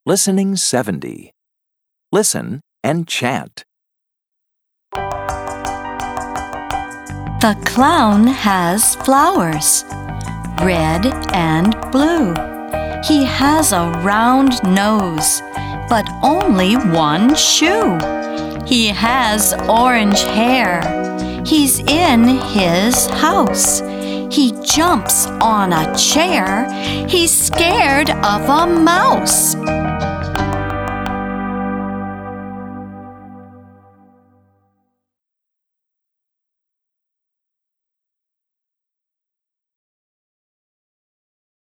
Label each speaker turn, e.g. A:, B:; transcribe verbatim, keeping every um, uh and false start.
A: Listening seventy. Listen and chant.
B: The clown has flowers, red and blue. He has a round nose, but only one shoe. He has orange hair. He's in his house. He jumps on a chair. He's scared of a mouse.